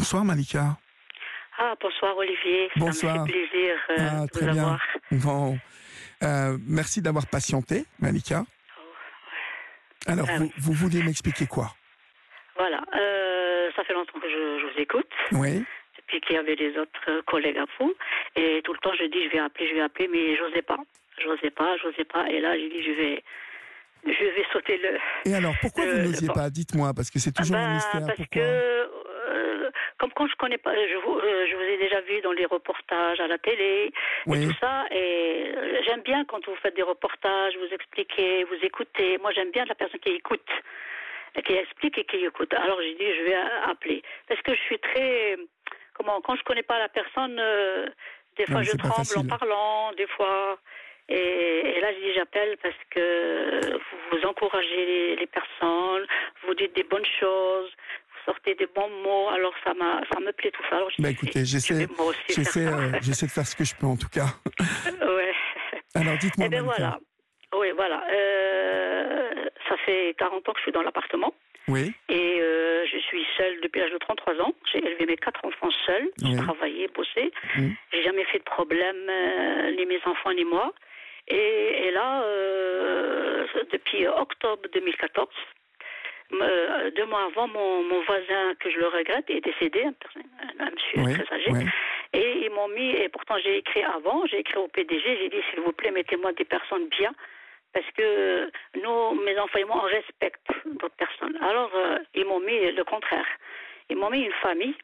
Bonsoir Malika. Bonsoir Olivier, Bonsoir. Ça me fait plaisir de très vous bien. avoir. Bon. Merci d'avoir patienté, Malika. Alors, vous voulez m'expliquer quoi? Voilà, ça fait longtemps que je vous écoute, Oui. depuis qu'il y avait des autres collègues à vous, et tout le temps je dis je vais appeler, mais j'osais pas, et là j'ai dit je vais sauter le... Et alors, pourquoi vous n'osiez pas? Dites-moi, parce que c'est toujours un mystère. Parce Pourquoi? que, comme quand je connais pas, je vous ai déjà vu dans les reportages à la télé, Oui. et tout ça, et j'aime bien quand vous faites des reportages, vous expliquez, vous écoutez. Moi, j'aime bien la personne qui écoute, qui explique et qui écoute. Alors, j'ai dit, je vais appeler. Parce que je suis très... Quand je connais pas la personne, des fois, je tremble en parlant, des fois... Et là, je dis j'appelle parce que vous encouragez les personnes, vous dites des bonnes choses, vous sortez des bons mots, alors ça me plaît tout ça. Alors, écoutez, j'essaie de faire ce que je peux en tout cas. Ouais. Alors dites-moi, Malika. Voilà. Oui, voilà. Ça fait 40 ans que je suis dans l'appartement. Oui. Et je suis seule depuis l'âge de 33 ans. J'ai élevé mes 4 enfants seuls. Oui. J'ai travaillé, bossé. J'ai jamais fait de problème, ni mes enfants ni moi. Et là, depuis octobre 2014, 2 mois avant, mon voisin, que je le regrette, est décédé, un monsieur très âgé. Oui. Et ils m'ont mis, et pourtant j'ai écrit au PDG, j'ai dit s'il vous plaît, mettez-moi des personnes bien, parce que nous, mes enfants et moi, on respecte d'autres personnes. Alors, ils m'ont mis le contraire. Ils m'ont mis une famille,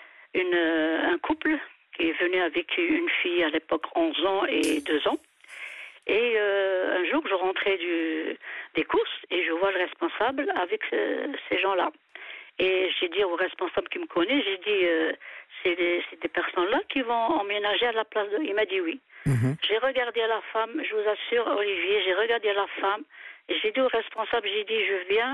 un couple qui est venu avec une fille à l'époque 11 ans et 2 ans. Et un jour, je rentrais des courses et je vois le responsable avec ces gens-là. Et j'ai dit au responsable qui me connaît, j'ai dit, c'est des personnes-là qui vont emménager à la place de... Il m'a dit oui. J'ai regardé la femme, je vous assure, Olivier, j'ai regardé la femme et j'ai dit au responsable, j'ai dit,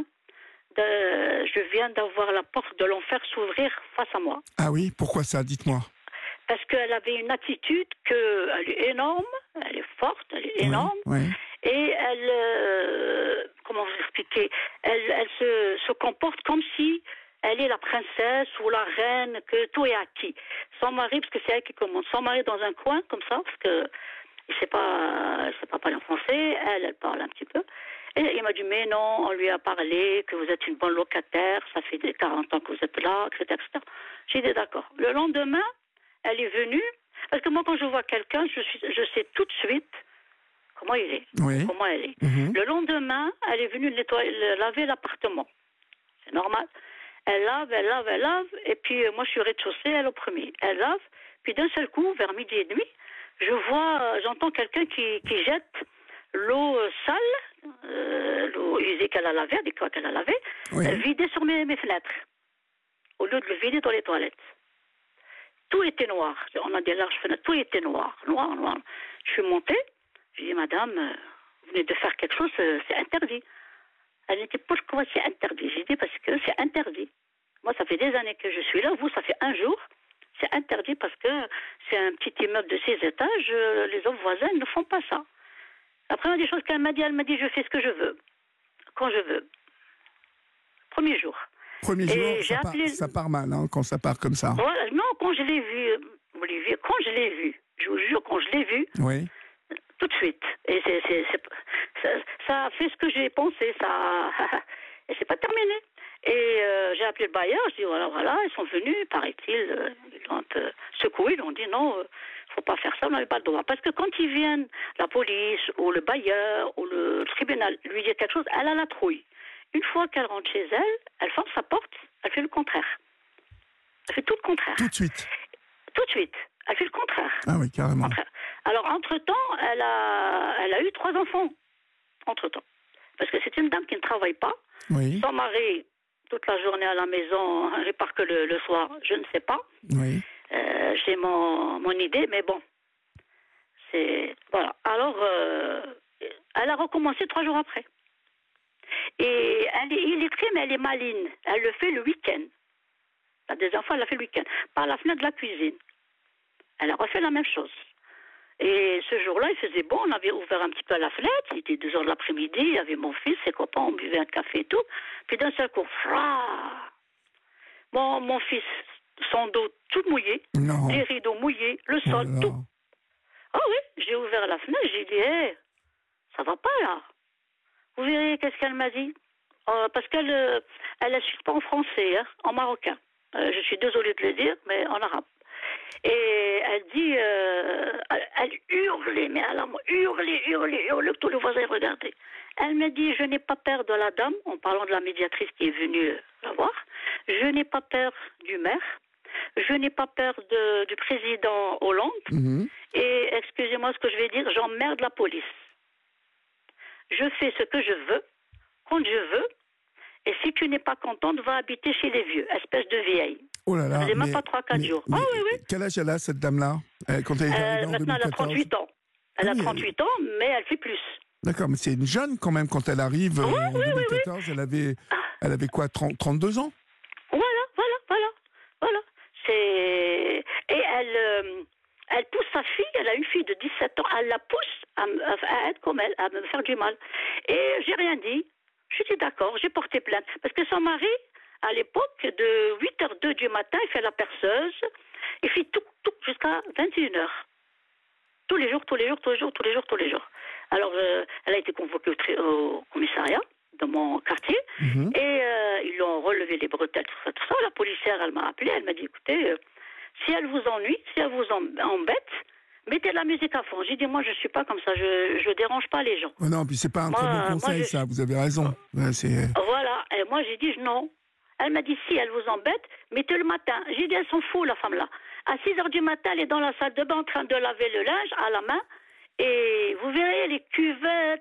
je viens d'avoir la porte de l'enfer s'ouvrir face à moi. Ah oui, pourquoi ça? Dites-moi. Parce qu'elle avait une attitude elle est énorme, elle est forte, elle est énorme, oui. Et elle, comment vous expliquer, elle se comporte comme si elle est la princesse ou la reine, que tout est acquis. Son mari, parce que c'est elle qui commande, son mari dans un coin comme ça, parce que il sait pas parler en français, elle parle un petit peu. Et il m'a dit, mais non, on lui a parlé que vous êtes une bonne locataire, ça fait 40 ans que vous êtes là, etc. J'ai dit d'accord. Le lendemain, elle est venue, parce que moi, quand je vois quelqu'un, je sais tout de suite comment il est, comment elle est. Le lendemain, elle est venue laver l'appartement. C'est normal. Elle lave, et puis moi, je suis au rez-de-chaussée, elle au premier. Elle lave, puis d'un seul coup, vers 12h30, j'entends quelqu'un qui jette l'eau sale, l'eau usée qu'elle a lavée, avec quoi qu'elle a lavé, vidée sur mes fenêtres, au lieu de le vider dans les toilettes. Tout était noir. On a des larges fenêtres. Tout était noir. Je suis montée. J'ai dit, madame, vous venez de faire quelque chose, c'est interdit. Elle dit, pourquoi c'est interdit? J'ai dit, parce que c'est interdit. Moi, ça fait des années que je suis là. Vous, ça fait un jour. C'est interdit parce que c'est un petit immeuble de 6 étages. Les autres voisins ne font pas ça. La première des choses qu'elle m'a dit, je fais ce que je veux. Quand je veux. Premier jour. Premier jour, ça part mal, hein, quand ça part comme ça. Voilà, non, quand je l'ai vu, Olivier, je vous jure, quand je l'ai vu, tout de suite. Et ça a fait ce que j'ai pensé, et c'est pas terminé. Et j'ai appelé le bailleur, je dis voilà, ils sont venus, paraît-il, ils l'ont un peu secoué, ils ont dit non, faut pas faire ça, on n'avait pas le droit. Parce que quand ils viennent, la police, ou le bailleur, ou le tribunal, lui dire quelque chose, elle a la trouille. Une fois qu'elle rentre chez elle, elle ferme sa porte, elle fait le contraire. Elle fait tout le contraire. Tout de suite. Tout de suite. Elle fait le contraire. Ah oui, carrément. Alors, entre-temps, elle a eu 3 enfants. Entre-temps. Parce que c'est une dame qui ne travaille pas. Oui. Son mari, toute la journée à la maison, elle part que le soir, je ne sais pas. Oui. J'ai mon idée, mais bon. Voilà. Alors, elle a recommencé 3 jours après. Et elle est illettrée, mais elle est maligne. Elle le fait le week-end. La deuxième fois, elle l'a fait le week-end. Par la fenêtre de la cuisine. Elle a refait la même chose. Et ce jour-là, il faisait bon. On avait ouvert un petit peu la fenêtre. Il était 2h de l'après-midi. Il y avait mon fils, ses copains. On buvait un café et tout. Puis d'un seul coup, mon fils, son dos tout mouillé, les rideaux mouillés, le sol, tout. Ah oui, j'ai ouvert la fenêtre, j'ai dit, hé, ça va pas là. Vous verrez qu'est-ce qu'elle m'a dit. Parce qu'elle n'insulte pas en français, hein, en marocain. Je suis désolée de le dire, mais en arabe. Et elle dit, elle hurlait, mais elle a hurlé, que tous les voisins regardaient. Elle me dit, je n'ai pas peur de la dame, en parlant de la médiatrice qui est venue la voir, je n'ai pas peur du maire, je n'ai pas peur du président Hollande, et excusez-moi ce que je vais dire, j'emmerde la police. Je fais ce que je veux, quand je veux, et si tu n'es pas contente, va habiter chez les vieux, espèce de vieille. Oh là là, ça faisait même pas 3-4 jours. Oui, oui. Quel âge elle a, cette dame-là, quand elle est arrivée en 2014? Maintenant, elle a 38 ans. Elle a 38 ans, mais elle fait plus. D'accord, mais c'est une jeune quand même, quand elle arrive en 2014, oui. Elle avait quoi, 32 ans? Voilà. Et elle pousse sa fille, elle a une fille de 17 ans, elle la pousse à être comme elle, à me faire du mal. Et j'ai rien dit. Je dis d'accord, j'ai porté plainte. Parce que son mari, à l'époque, de 8h02 du matin, il fait la perceuse, il fait tout jusqu'à 21h. Tous les jours. Alors, elle a été convoquée au commissariat de mon quartier, et ils lui ont relevé les bretelles, tout ça. La policière, elle m'a appelé, elle m'a dit, écoutez, si elle vous ennuie, si elle vous embête, mettez de la musique à fond. J'ai dit, moi, je suis pas comme ça, je dérange pas les gens. Non, puis c'est pas un très bon conseil, ça, vous avez raison. Voilà, et moi, j'ai dit, non. Elle m'a dit, si elle vous embête, mettez le matin. J'ai dit, elle s'en fout, la femme-là. À 6h du matin, elle est dans la salle de bain en train de laver le linge à la main. Et vous verrez les cuvettes,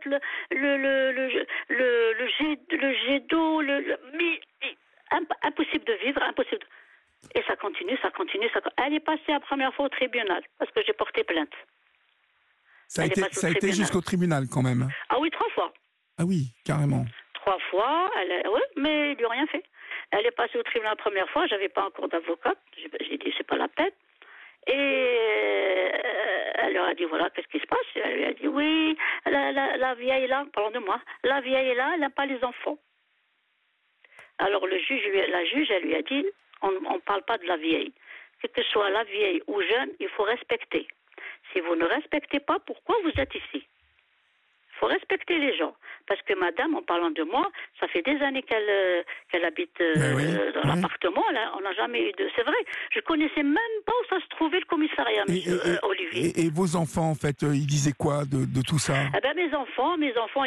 le jet d'eau, impossible de vivre, impossible. Et ça continue. Elle est passée la première fois au tribunal, parce que j'ai porté plainte. Ça a été jusqu'au tribunal quand même. Ah oui, 3 fois. Ah oui, carrément. 3 fois, oui, mais il lui a rien fait. Elle est passée au tribunal la première fois, j'avais pas encore d'avocate, j'ai dit c'est pas la peine. Et elle leur a dit voilà, qu'est-ce qui se passe? Elle lui a dit oui, la vieille là, parlons de moi, la vieille là, elle n'aime pas les enfants. Alors la juge, elle lui a dit on ne parle pas de la vieille. Que ce soit la vieille ou jeune, il faut respecter. Si vous ne respectez pas, pourquoi vous êtes ici? Il faut respecter les gens. Parce que madame, en parlant de moi, ça fait des années qu'elle habite dans l'appartement. On n'a jamais eu de... C'est vrai, je ne connaissais même pas où ça se trouvait le commissariat, monsieur Olivier. Et vos enfants, en fait, ils disaient quoi de tout ça? Eh ben, mes enfants,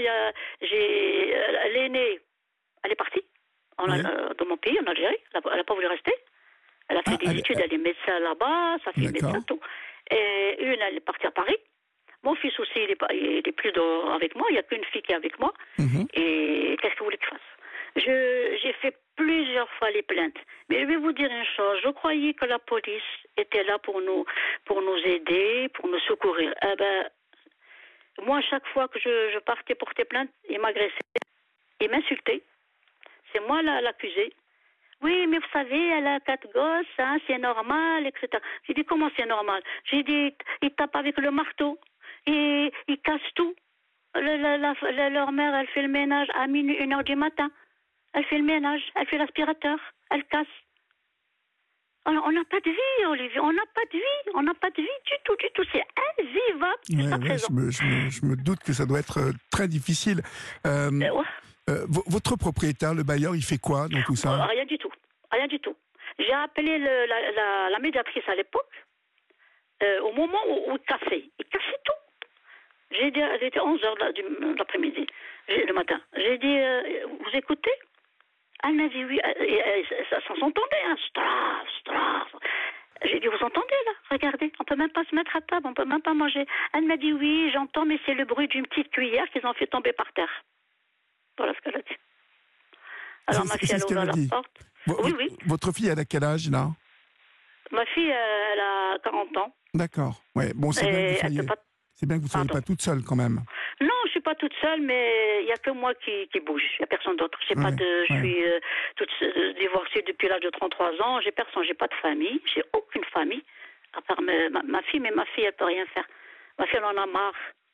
l'aînée, elle est partie dans mon pays, en Algérie. Elle n'a pas voulu rester. Elle a fait des études, elle est médecin là-bas, ça fait médecin, tout. Et une, elle est partie à Paris. Mon fils aussi, il est plus avec moi. Il n'y a qu'une fille qui est avec moi. Et qu'est-ce que vous voulez que je fasse? J'ai fait plusieurs fois les plaintes. Mais je vais vous dire une chose. Je croyais que la police était là pour nous aider, pour nous secourir. Eh ben, moi, chaque fois que je partais porter plainte, il m'agressait. Il m'insultait. C'est moi l'accusé. Oui, mais vous savez, elle a 4 gosses, hein, c'est normal, etc. J'ai dit, comment c'est normal? J'ai dit, ils tapent avec le marteau. Et ils cassent tout. Leur mère, elle fait le ménage à minuit, 1h du matin. Elle fait le ménage, elle fait l'aspirateur, elle casse. On n'a pas de vie, Olivier, on n'a pas de vie du tout. C'est invivable. Je me doute que ça doit être très difficile. Votre propriétaire, le bailleur, il fait quoi dans tout ça? Rien du tout. J'ai appelé la médiatrice à l'époque, au moment où il cassait tout. J'ai dit, elle était 11h de l'après-midi, le matin. J'ai dit, vous écoutez? Elle m'a dit oui, ça s'entendait, hein, straf. J'ai dit, vous entendez là? Regardez, on peut même pas se mettre à table, on peut même pas manger. Elle m'a dit oui, j'entends, mais c'est le bruit d'une petite cuillère qu'ils ont fait tomber par terre. Voilà ce qu'elle a dit. Alors ma fille, elle a ouvert la porte. Oui. Votre fille, elle a quel âge là? Ma fille, elle a 40 ans. D'accord. Ouais, bon, c'est bien que vous ne soyez pas toute seule quand même. Non, je suis pas toute seule, mais il n'y a que moi qui bouge. Il n'y a personne d'autre. Je suis toute divorcée depuis l'âge de 33 ans. J'ai personne, j'ai pas de famille. J'ai aucune famille, à part ma fille, mais ma fille, elle peut rien faire. Ma fille, elle en a marre.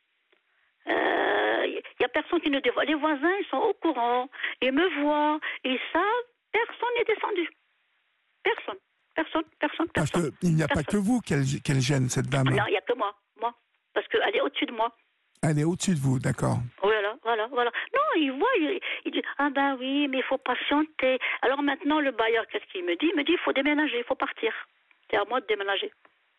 Il n'y a personne qui nous dévoile. Les voisins, ils sont au courant. Ils me voient. Ils savent. Personne n'est descendu. Personne. personne. Parce qu'il n'y a pas que vous qu'elle gêne, cette dame. Non, il n'y a que moi. Parce qu'elle est au-dessus de moi. Elle est au-dessus de vous, d'accord. Voilà. Non, il voit, il dit, ah ben oui, mais il faut patienter. Alors maintenant, le bailleur, qu'est-ce qu'il me dit? Il me dit, il faut déménager, il faut partir. C'est à moi de déménager.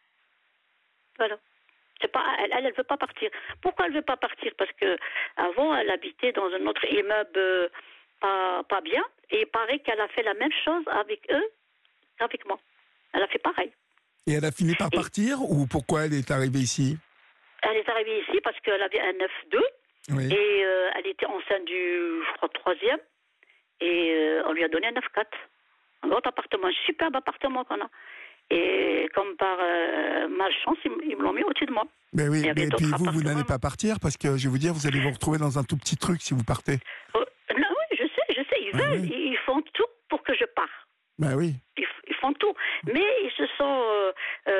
Voilà. C'est pas, elle veut pas partir. Pourquoi elle veut pas partir? Parce que avant, elle habitait dans un autre immeuble pas bien. Et il paraît qu'elle a fait la même chose avec eux qu'avec moi. Elle a fait pareil. Et elle a fini par partir ou pourquoi elle est arrivée ici? Elle est arrivée ici parce qu'elle avait un 9-2 oui. Et elle était enceinte du, je crois, 3e. Et on lui a donné un 9-4. Un grand appartement, un superbe appartement qu'on a. Et comme par malchance, ils me l'ont mis au-dessus de moi. Mais oui, et puis vous n'allez pas partir parce que je vais vous dire, vous allez vous retrouver dans un tout petit truc si vous partez. Non, oui, je sais, ils veulent, oui. Ils font tout pour que je parte. Ben oui. Ils font tout. Mais ils se sont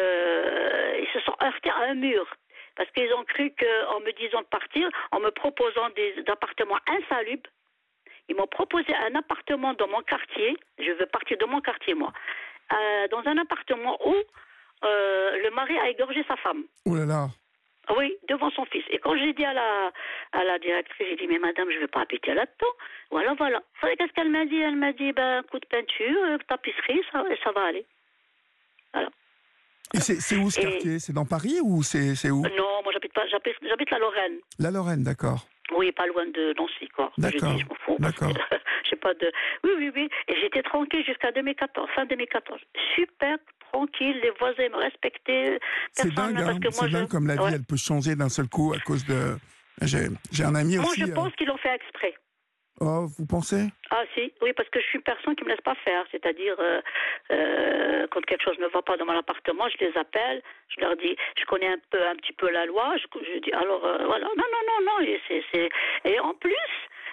heurtés à un mur. Parce qu'ils ont cru qu'en me disant de partir, en me proposant des appartements insalubres, ils m'ont proposé un appartement dans mon quartier. Je veux partir de mon quartier, moi. Dans un appartement où le mari a égorgé sa femme. Oh là là. Oui, devant son fils. Et quand j'ai dit à la directrice, j'ai dit, mais madame, je ne veux pas habiter là-dedans. Voilà. Qu'est-ce qu'elle m'a dit? Elle m'a dit, ben, coup de peinture, tapisserie, ça va aller. Voilà. Et c'est où ce quartier? C'est dans Paris ou c'est où? Non, moi j'habite pas, j'habite la Lorraine. La Lorraine, d'accord. Oui, pas loin de Nancy, quoi. D'accord. Je m'en fous. D'accord. J'ai pas de. Oui. Et j'étais tranquille jusqu'à 2014, fin 2014. Super tranquille, les voisins me respectaient. C'est dingue, hein, c'est dingue comme la vie, elle peut changer d'un seul coup à cause de. J'ai un ami aussi. Moi, je pense qu'ils l'ont fait exprès. Oh, vous pensez? Ah si, oui, parce que je suis une personne qui ne me laisse pas faire. C'est-à-dire, quand quelque chose ne va pas dans mon appartement, je les appelle, je leur dis, je connais un petit peu la loi, je dis, alors, voilà, non, et en plus,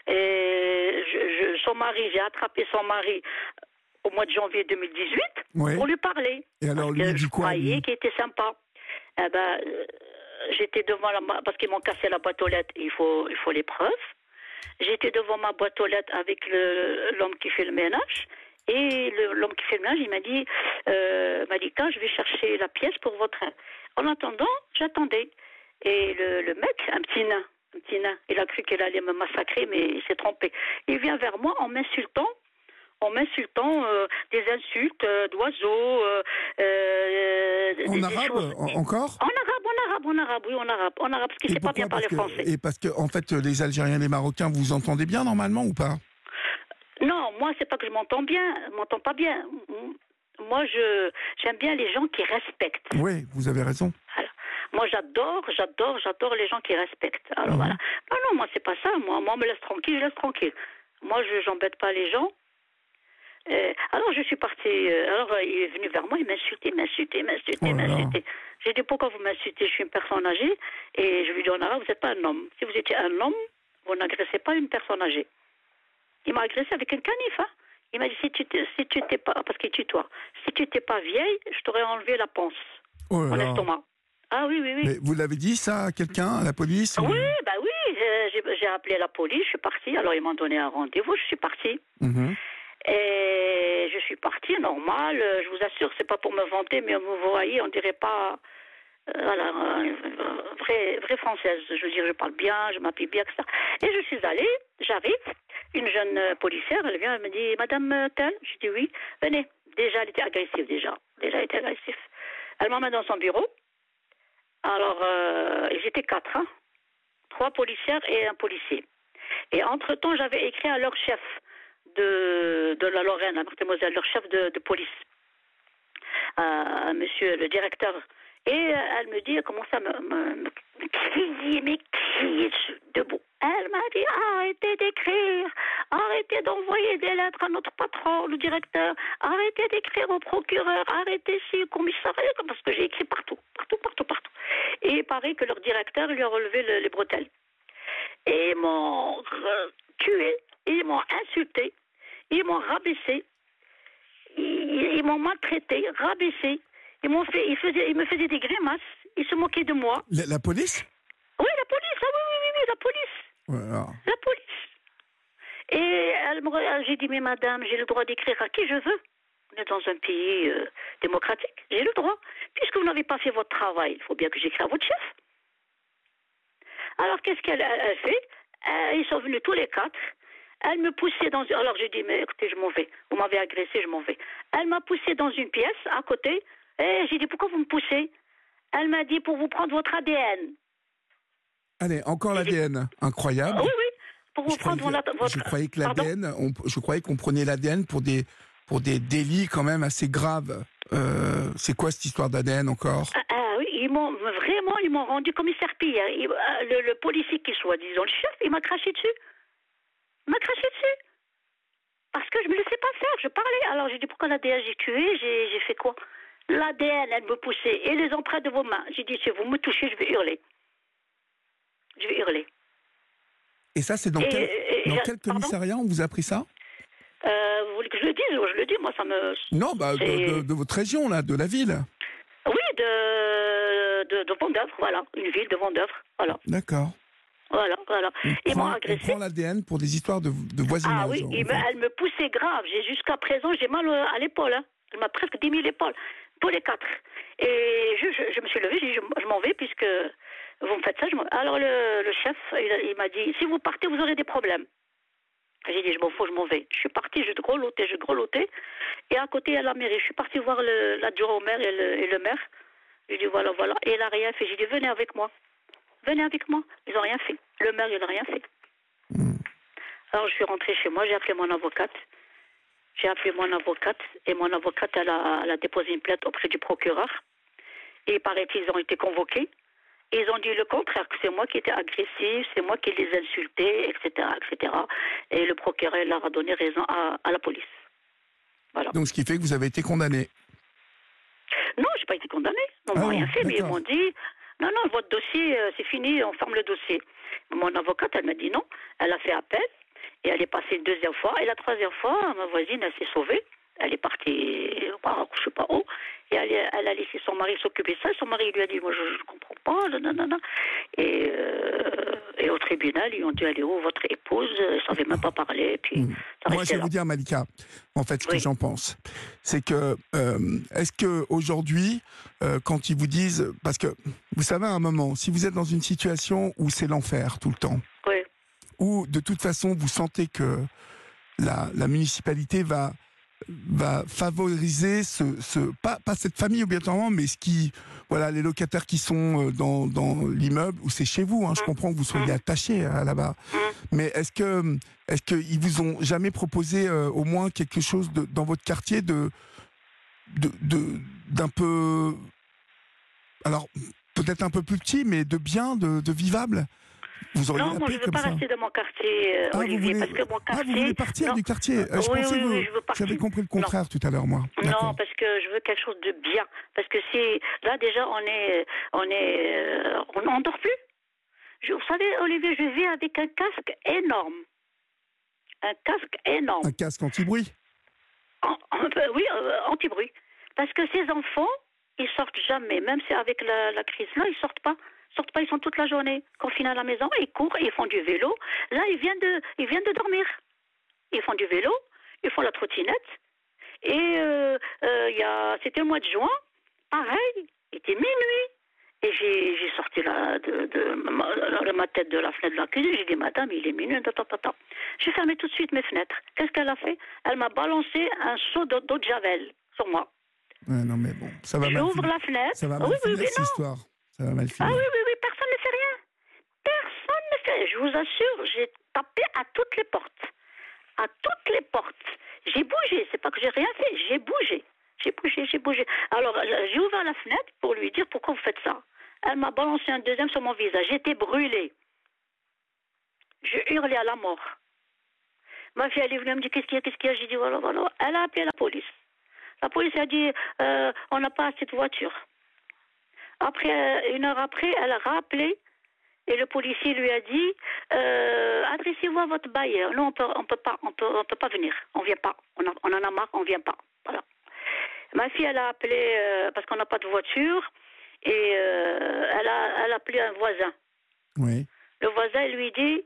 son mari, j'ai attrapé son mari au mois de janvier 2018 pour lui parler. Et alors, lui, il dit quoi? Je croyais qu'il était sympa. Eh ben, j'étais devant parce qu'ils m'ont cassé la boîte aux lettres, il faut les preuves. J'étais devant ma boîte aux lettres avec l'homme qui fait le ménage. Et l'homme qui fait le ménage, il m'a dit, Malika, je vais chercher la pièce pour votre... En attendant, j'attendais. Et le mec, un petit nain, il a cru qu'il allait me massacrer, mais il s'est trompé. Il vient vers moi en m'insultant des insultes d'oiseaux. En arabe, encore? En arabe, parce qu'il ne sait pas bien parler français. Et parce que, en fait, les Algériens et les Marocains, vous entendez bien normalement ou pas? Non, moi, c'est pas que je m'entends pas bien. Moi, j'aime bien les gens qui respectent. Oui, vous avez raison. Voilà. Moi, j'adore les gens qui respectent. Alors voilà. Non, moi, c'est pas ça. Moi, on me laisse tranquille, je laisse tranquille. Moi, j'embête pas les gens. Alors je suis partie, il est venu vers moi, il m'insultait. J'ai dit, pourquoi vous m'insultez? Je suis une personne âgée. Et je lui ai dit en arabe, vous n'êtes pas un homme. Si vous étiez un homme, vous n'agressez pas une personne âgée. Il m'a agressé avec un canif, hein. Il m'a dit, si tu t'es pas, parce qu'il tutoie, si tu n'étais pas vieille, je t'aurais enlevé la panse, mon estomac. Ah oui. Mais vous l'avez dit ça à quelqu'un, à la police? Oui, j'ai appelé la police, je suis partie. Alors ils m'ont donné un rendez-vous, je suis partie. Et je suis partie, normal. Je vous assure, c'est pas pour me vanter, mais vous voyez, on dirait pas... vraie française. Je veux dire, je parle bien, je m'habille bien, etc. Et je suis allée, j'arrive, une jeune policière, elle vient, elle me dit, Madame Tell? Je dis oui, venez. Déjà, elle était agressive, elle était agressive. Elle m'emmène dans son bureau. Alors, j'étais 4, hein. 3 policières et un policier. Et entre-temps, j'avais écrit à leur chef de la Lorraine, à Marthe-Moselle, leur chef de police, monsieur le directeur. Et elle me dit, elle commence à me crier, mais qui est debout? Elle m'a dit, arrêtez d'écrire, arrêtez d'envoyer des lettres à notre patron, le directeur, arrêtez d'écrire au procureur, arrêtez au commissariat, parce que j'ai écrit partout. Et il paraît que leur directeur lui a relevé les bretelles. Et ils m'ont tué, ils m'ont insulté, ils m'ont rabaissé, ils m'ont maltraité, rabaissé. Ils me faisaient des grimaces, ils se moquaient de moi. La police? Oui, la police, oui, la police. Voilà. La police. Et j'ai dit, mais madame, j'ai le droit d'écrire à qui je veux. On est dans un pays démocratique. J'ai le droit. Puisque vous n'avez pas fait votre travail, il faut bien que j'écris à votre chef. Alors, qu'est-ce qu'elle fait? Ils sont venus tous les 4. Elle me poussait dans... Alors, j'ai dit, mais écoutez, je m'en vais. Vous m'avez agressé, je m'en vais. Elle m'a poussé dans une pièce, à côté. Et j'ai dit, pourquoi vous me poussez? Elle m'a dit, pour vous prendre votre ADN. Allez, encore l'ADN. Incroyable. Oui, oui. Pour vous prendre votre... Je croyais que l'ADN... Je croyais qu'on prenait l'ADN pour des délits quand même assez graves. C'est quoi cette histoire d'ADN encore? Oui, ils m'ont rendu commissaire Pierre. Le policier qui soit, disons, le chef, il m'a craché dessus. Il m'a craché dessus. Parce que je me laissais pas faire, je parlais. Alors j'ai dit, pourquoi l'ADN j'ai tué? J'ai fait quoi? L'ADN, elle me poussait. Et les empreintes de vos mains. J'ai dit, si vous me touchez, je vais hurler. Je vais hurler. Et ça, c'est dans quel commissariat on vous a appris ça? Vous voulez que je le dise? Je le dis, moi, ça me... Non, de votre région, là, de la ville. Oui, de Vendœuvre, voilà. Une ville de Vendœuvre, voilà. D'accord. Voilà. Ils m'ont agressé. On prend l'ADN pour des histoires de voisinage. Ah oui, elle me poussait grave. Jusqu'à présent, j'ai mal à l'épaule. Hein. Elle m'a presque démis l'épaule. Tous les 4. Et je me suis levée, j'ai dit, je m'en vais puisque vous me faites ça. Alors le chef, il m'a dit, si vous partez, vous aurez des problèmes. J'ai dit, je m'en fous, je m'en vais. Je suis partie, je grelottais. Et à côté, à la mairie, je suis partie voir l'adjoint au maire et le maire. J'ai dit, voilà. Et il n'a rien fait. J'ai dit, venez avec moi. Venez avec moi. Ils n'ont rien fait. Le maire, il n'a rien fait. Alors, je suis rentrée chez moi, j'ai appelé mon avocate. Et mon avocate, elle a déposé une plainte auprès du procureur. Et il paraît qu'ils ont été convoqués. Et ils ont dit le contraire, que c'est moi qui étais agressif, c'est moi qui les insultais, etc., etc. Et le procureur leur a donné raison à la police. Voilà. Donc, ce qui fait que vous avez été condamné? Non, je n'ai pas été condamné. Ils n'ont rien fait, mais ils m'ont dit, non, votre dossier, c'est fini, on ferme le dossier. Mon avocate, elle m'a dit non. Elle a fait appel. Et elle est passée une deuxième fois. Et la troisième fois, ma voisine, elle s'est sauvée. Elle est partie, je ne sais pas où. Et elle a laissé son mari s'occuper de ça. Son mari lui a dit, moi, je ne comprends pas. Non. Et au tribunal, ils ont dit, allez où votre épouse? Elle ne savait même pas parler. Puis, moi, je vais vous dire, Malika, en fait, ce que j'en pense. C'est que, est-ce qu'aujourd'hui, quand ils vous disent... Parce que, vous savez, à un moment, si vous êtes dans une situation où c'est l'enfer tout le temps, où, de toute façon, vous sentez que la municipalité va favoriser pas cette famille obligatoirement, mais les locataires qui sont dans l'immeuble, ou c'est chez vous, je comprends que vous soyez attachés là-bas, mais est-ce qu'ils vous ont jamais proposé au moins quelque chose dans votre quartier d'un peu, alors peut-être un peu plus petit, mais de bien, de vivable? Non, moi je ne veux pas rester dans mon quartier, Olivier, parce que mon quartier... vous voulez partir du quartier? Je pensais que j'avais compris le contraire tout à l'heure, moi. Non, parce que je veux quelque chose de bien. Parce que là déjà, on n'endort plus. Vous savez, Olivier, je vis avec un casque énorme. Un casque énorme. Un casque anti-bruit? Oui, anti-bruit. Parce que ces enfants, ils sortent jamais. Même si avec la crise là, ils sortent pas. Ils sont toute la journée confinés à la maison, ils courent, ils font du vélo. Là, ils viennent de dormir. Ils font du vélo, ils font la trottinette. Et c'était le mois de juin, pareil, il était minuit. Et j'ai sorti ma tête de la fenêtre de la cuisine, j'ai dit, madame, il est minuit, J'ai fermé tout de suite mes fenêtres. Qu'est-ce qu'elle a fait? Elle m'a balancé un seau d'eau de Javel sur moi. Non, mais bon, ça va mal finir. J'ouvre la fenêtre. Ça va mal finir, cette histoire. Ça va mal finir. Ah oui, personne ne fait rien. Personne ne fait. Je vous assure, j'ai tapé à toutes les portes. À toutes les portes. J'ai bougé, c'est pas que j'ai rien fait, j'ai bougé. Alors, j'ai ouvert la fenêtre pour lui dire pourquoi vous faites ça. Elle m'a balancé un deuxième sur mon visage. J'étais brûlée. Je hurlais à la mort. Ma fille, elle est venue, elle me dit qu'est-ce qu'il y a? J'ai dit voilà. Elle a appelé la police. La police a dit on n'a pas assez de voitures. Après, une heure après, elle a rappelé et le policier lui a dit adressez-vous à votre bailleur. Nous, on peut pas venir. On vient pas. On en a marre, on vient pas. Voilà. Ma fille, elle a appelé parce qu'on n'a pas de voiture et elle a appelé un voisin. Oui. Le voisin lui dit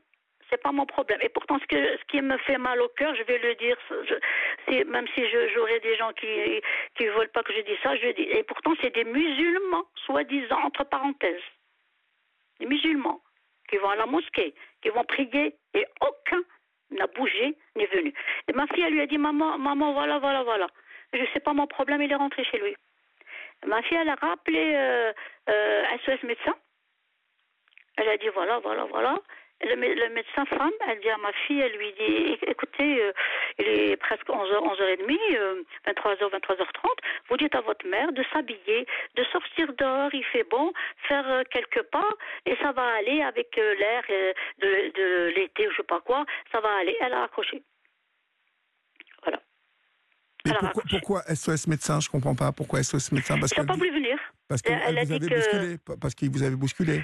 c'est pas mon problème. Et pourtant, ce qui me fait mal au cœur, je vais le dire, même si j'aurais des gens qui veulent pas que je dise ça, je le dis. Et pourtant, c'est des musulmans, soi-disant, entre parenthèses. Des musulmans qui vont à la mosquée, qui vont prier, et aucun n'a bougé, n'est venu. Et ma fille, elle lui a dit, maman, voilà. Je sais pas mon problème, il est rentré chez lui. Ma fille, elle a rappelé SOS médecin. Elle a dit, voilà. Le médecin femme, elle dit à ma fille, elle lui dit, écoutez, il est presque 11h30, 23h, 23h30, vous dites à votre mère de s'habiller, de sortir dehors, il fait bon, faire quelques pas, et ça va aller avec l'air de l'été, je sais pas quoi, ça va aller. Elle a accroché. Voilà. Mais pourquoi SOS médecin? Je comprends pas. Pourquoi SOS médecin? Parce qu'elle n'a pas voulu venir. Parce qu'il vous avait bousculé.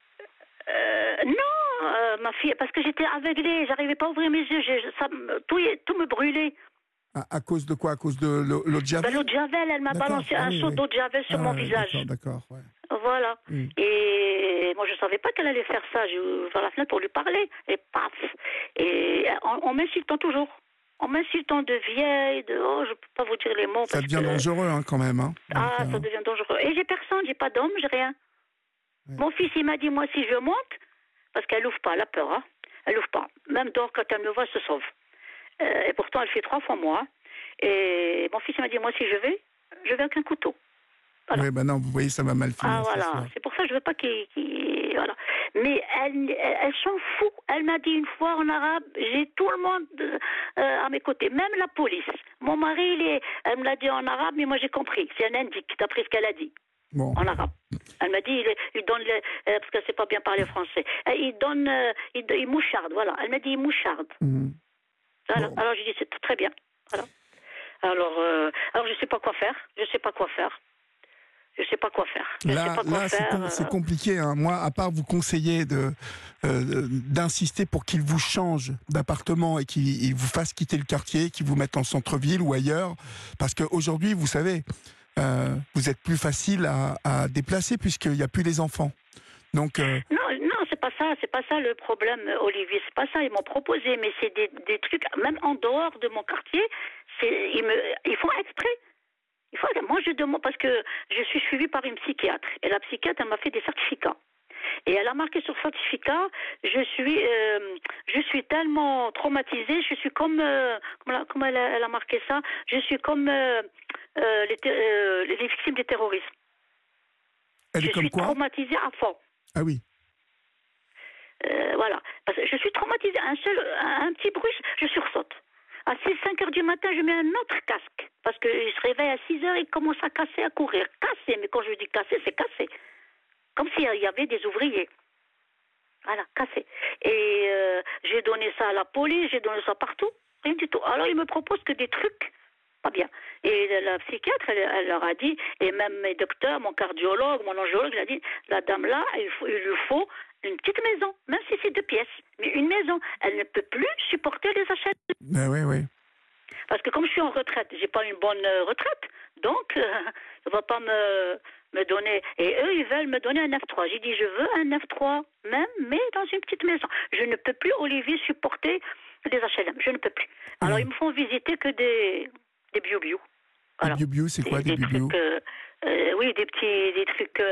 Non, ma fille, parce que j'étais aveuglée, j'arrivais pas à ouvrir mes yeux, tout me brûlait. À cause de quoi? À cause de l'eau de Javel? L'eau de Javel, elle m'a balancé un seau d'eau de Javel sur mon visage. D'accord. Ouais. Voilà. Et moi, je savais pas qu'elle allait faire ça. J'ai ouvert la fenêtre pour lui parler, et paf. Et en m'insultant toujours. En m'insultant de vieille, je peux pas vous dire les mots. Ça devient dangereux, quand même. Hein. Ça devient dangereux. Et j'ai personne, j'ai pas d'homme, j'ai rien. Ouais. Mon fils, il m'a dit, moi, si je monte, parce qu'elle ouvre pas, elle a peur, hein. Elle ouvre pas. Même dehors, quand elle me voit, elle se sauve. Et pourtant, elle fait 3 fois moi. Et mon fils, il m'a dit, moi, si je vais avec un couteau. Voilà. Oui, non, vous voyez, ça va mal finir. Voilà. C'est pour ça que je veux pas voilà. Mais elle s'en fout. Elle m'a dit une fois en arabe, j'ai tout le monde à mes côtés, même la police. Mon mari, elle me l'a dit en arabe, mais moi j'ai compris. C'est un indique, d'après ce qu'elle a dit. Bon. En arabe. Elle m'a dit, il donne, parce qu'elle ne sait pas bien parler français, il moucharde, voilà. Elle m'a dit, il moucharde. Voilà. Bon. Alors j'ai dit, c'est très bien. Voilà. Alors je ne sais pas quoi faire. Je ne sais pas quoi faire. Là, c'est compliqué. Hein. Moi, à part vous conseiller d'insister pour qu'il vous change d'appartement et qu'il vous fasse quitter le quartier, qu'il vous mette en centre-ville ou ailleurs, parce qu'aujourd'hui, vous savez, vous êtes plus facile à déplacer puisqu'il n'y a plus les enfants. Donc, Non, c'est pas ça le problème, Olivier. C'est pas ça. Ils m'ont proposé, mais c'est des trucs, même en dehors de mon quartier, ils font exprès. Moi, je demande, parce que je suis suivie par une psychiatre. Et la psychiatre, elle m'a fait des certificats. Et elle a marqué sur le certificat, je suis tellement traumatisée, je suis comme, comment elle a marqué ça, je suis comme les victimes du terrorisme. Elle est comme quoi? Je suis traumatisée à fond. Ah oui. Voilà. Parce que je suis traumatisée. Un petit bruit, je sursaute. À 5 heures du matin, je mets un autre casque. Parce qu'il se réveille à 6 heures, il commence à casser, à courir. Casser, mais quand je dis casser, c'est casser. Comme s'il y avait des ouvriers. Voilà, casser. Et j'ai donné ça à la police, j'ai donné ça partout. Rien du tout. Alors, ils me proposent que des trucs pas bien. Et la psychiatre, elle leur a dit, et même mes docteurs, mon cardiologue, mon angiologue, il a dit, la dame-là, il lui faut une petite maison, même si c'est 2 pièces. Mais une maison, elle ne peut plus supporter les achats. Oui. Parce que comme je suis en retraite, j'ai pas une bonne retraite, donc ça va pas me donner. Et eux, ils veulent me donner un F3. J'ai dit, je veux un F3, même, mais dans une petite maison. Je ne peux plus, Olivier, supporter les HLM. Je ne peux plus. Alors, ils me font visiter que des bio-bio. Voilà. Des bio-bio, c'est quoi des bio-bio? Oui, des trucs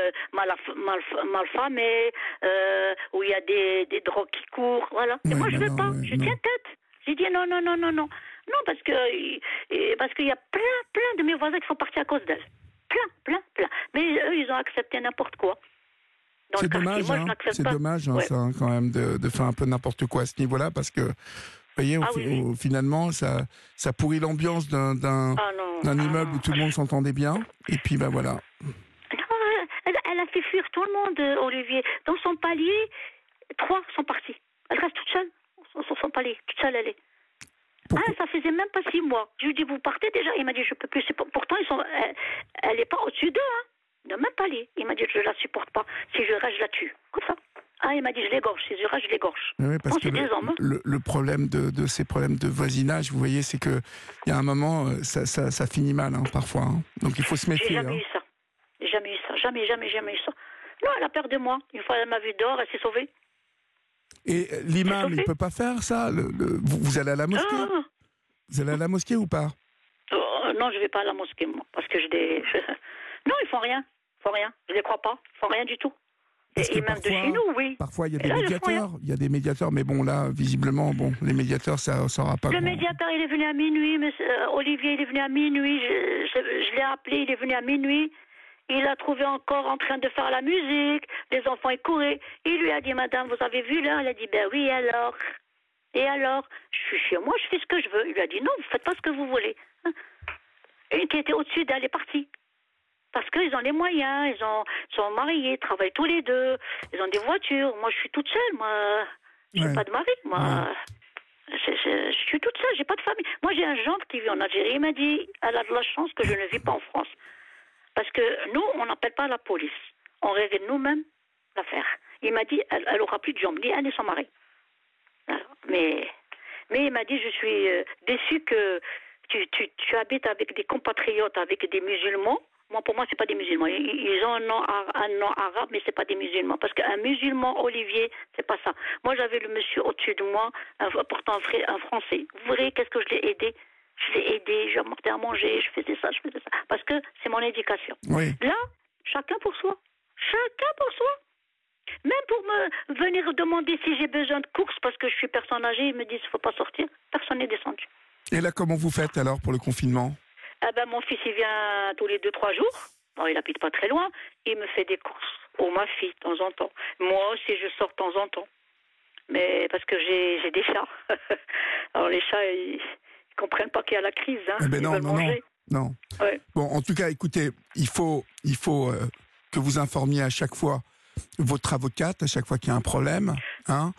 mal famés, où il y a des drogues qui courent, voilà. Et moi, je ne veux pas. Je tiens tête. J'ai dit non. Non, parce qu'il y a plein de mes voisins qui sont partis à cause d'elle. Plein. Mais eux, ils ont accepté n'importe quoi. C'est dommage, c'est dommage, ça, quand même, de faire un peu n'importe quoi à ce niveau-là, parce que, vous voyez, finalement, ça pourrit l'ambiance d'un immeuble où tout le monde s'entendait bien, et puis, voilà. Non, elle a fait fuir tout le monde, Olivier. Dans son palier, 3 sont partis. Elle reste toute seule, sur son palier, toute seule, elle est. Ça faisait même pas 6 mois. Je lui ai dit, vous partez déjà? Il m'a dit, je peux plus. Pourtant, elle n'est pas au-dessus d'eux, hein. De même palier. Il m'a dit, je la supporte pas. Si je reste, je la tue. Comme ça. Il m'a dit, je l'égorge. Si je reste, je l'égorge. Oui, parce que le problème de ces problèmes de voisinage, vous voyez, c'est que il y a un moment, ça finit mal, parfois. Donc il faut se méfier. J'ai jamais eu ça. Jamais eu ça. Jamais eu ça. Non, elle a peur de moi. Une fois, elle m'a vu dehors, elle s'est sauvée. Et l'imam, il ne peut pas faire ça vous allez à la mosquée? Vous allez à la mosquée ou pas? Non, je ne vais pas à la mosquée, moi, parce que non, ils font rien. Ils font rien. Je ne les crois pas. Ils font rien du tout. Et même de chez nous, oui. Parfois, il y a des médiateurs. Il y a des médiateurs, mais bon, là, visiblement, les médiateurs, ça n'aura pas... Le médiateur, il est venu à minuit. Olivier, il est venu à minuit. Je l'ai appelé, il est venu à minuit. Il l'a trouvé encore en train de faire la musique. Les enfants, ils couraient. Il lui a dit, madame, vous avez vu l'heure? Elle a dit, ben oui, alors? Et alors? Je suis chez moi, je fais ce que je veux. Il lui a dit, non, vous faites pas ce que vous voulez. Une qui était au-dessus d'elle est partie. Parce qu'ils ont les moyens, ils sont mariés, ils travaillent tous les deux, ils ont des voitures. Moi, je suis toute seule, moi. Je n'ai pas de mari, moi. Je suis toute seule, j'ai pas de famille. Moi, j'ai un gendre qui vit en Algérie. Il m'a dit, elle a de la chance que je ne vis pas en France. Parce que nous, on n'appelle pas la police. On règle nous-mêmes l'affaire. Il m'a dit, elle aura plus de jambes, ni elle ni son mari. Alors, mais il m'a dit, je suis déçu que tu habites avec des compatriotes, avec des musulmans. Moi, pour moi, c'est pas des musulmans. Ils ont un nom arabe, mais c'est pas des musulmans. Parce qu'un musulman, Olivier, c'est pas ça. Moi, j'avais le monsieur au-dessus de moi, pourtant un Français. Vous voyez, qu'est-ce que je l'ai aidé? Je l'ai aidé, je lui apportais à manger, je faisais ça. Parce que c'est mon éducation. Oui. Là, chacun pour soi. Chacun pour soi. Même pour me venir demander si j'ai besoin de courses, parce que je suis personne âgée, ils me disent qu'il ne faut pas sortir. Personne n'est descendu. Et là, comment vous faites alors pour le confinement? Mon fils, il vient tous les 2-3 jours. Bon, il habite pas très loin. Il me fait des courses. Ou ma fille, de temps en temps. Moi aussi, je sors de temps en temps. Mais parce que j'ai des chats. Alors, les chats, ils comprennent pas qu'il y a la crise. Hein. Eh ben ils veulent manger. Non. Ouais. Bon, en tout cas, écoutez, il faut que vous informiez à chaque fois votre avocate, à chaque fois qu'il y a un problème. Hein.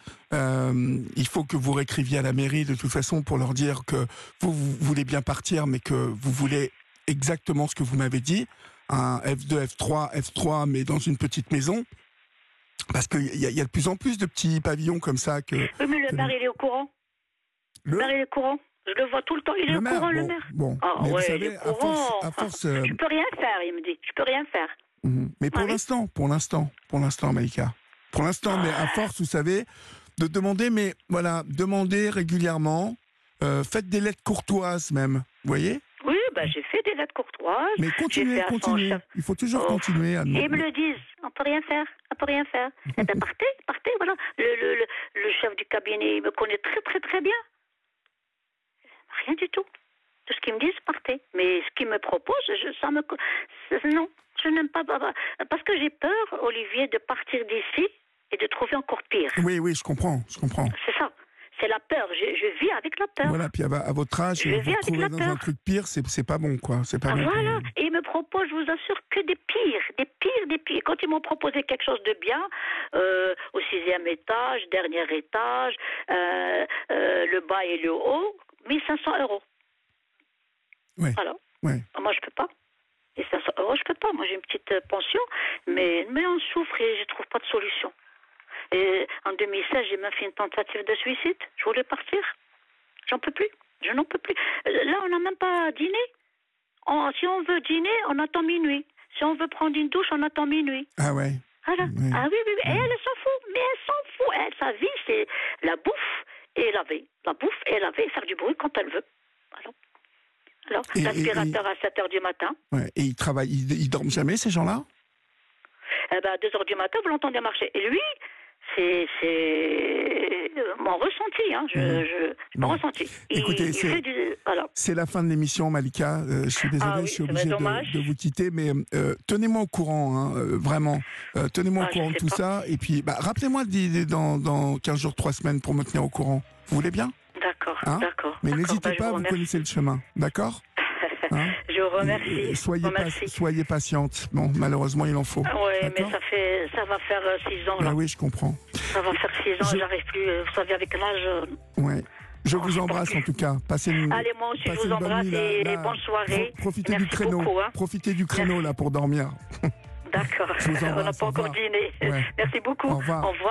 Il faut que vous réécriviez à la mairie de toute façon pour leur dire que vous voulez bien partir, mais que vous voulez exactement ce que vous m'avez dit, un F2, F3, mais dans une petite maison. Parce qu'il y a de plus en plus de petits pavillons comme ça. Oui, mais le maire, il est au courant. Le maire, il est au courant. Je le vois tout le temps. Il est au courant, le maire. Bon, mais vous savez, à force... Je peux rien faire, il me dit. Je peux rien faire. Mais pour l'instant, Maïka. Pour l'instant, mais à force, vous savez, de demander, mais voilà, demandez régulièrement, faites des lettres courtoises même, vous voyez? Oui, j'ai fait des lettres courtoises. Mais continuez. Il faut toujours continuer à demander. Ils me le disent, on peut rien faire. Eh ben, partez, voilà. Le chef du cabinet, il me connaît très, très, très bien. Rien du tout. Tout ce qu'ils me disent, partez. Mais ce qu'ils me proposent, non, je n'aime pas. Parce que j'ai peur, Olivier, de partir d'ici et de trouver encore pire. Oui, je comprends. C'est ça. C'est la peur. Je vis avec la peur. Voilà, puis à votre âge, vous retrouver dans un truc pire, c'est pas bon, quoi. C'est pas bon. Voilà. Et ils me proposent, je vous assure, que des pires. Quand ils m'ont proposé quelque chose de bien, au 6e étage, dernier étage, le bas et le haut, 1500 €. Oui. Voilà. Oui. Moi, je peux pas. Et 500 €, je peux pas. Moi, j'ai une petite pension, mais on souffre et je trouve pas de solution. Et en 2016, j'ai même fait une tentative de suicide. Je voulais partir. J'en peux plus. Je n'en peux plus. Là, on n'a même pas dîné. Si on veut dîner, on attend minuit. Si on veut prendre une douche, on attend minuit. Ah ouais. Voilà. Oui. Ah oui. Et elle s'en fout. Mais elle s'en fout. Elle, sa vie, c'est la bouffe et laver. La bouffe et laver et faire du bruit quand elle veut. Voilà. Alors, l'aspirateur à 7h du matin. Ouais. Et ils travaillent, ils dorment jamais, ces gens-là? À 2h du matin, vous l'entendez marcher. Et lui, c'est mon ressenti. Hein. Mon ressenti. Écoutez, c'est la fin de l'émission, Malika. Je suis désolé, je suis obligé de vous quitter, mais tenez-moi au courant, hein, vraiment. Tenez-moi au courant de tout ça. Et puis, rappelez-moi dans 15 jours, 3 semaines pour me tenir au courant. Vous voulez bien? D'accord, hein? D'accord. Mais n'hésitez pas, vous connaissez le chemin. D'accord? Hein? Je vous remercie. Soyez patiente. Bon, malheureusement, il en faut. Oui, mais ça va faire 6 ans. Là. Oui, je comprends. Ça va faire 6 ans, j'arrive plus. Vous savez, avec l'âge... Ouais. Je vous embrasse en tout cas. Allez, moi aussi, je vous embrasse et bonne soirée. Profitez du créneau. Beaucoup, hein. Profitez du créneau là pour dormir. D'accord. On n'a pas encore dîné. Ouais. Merci beaucoup. Au revoir.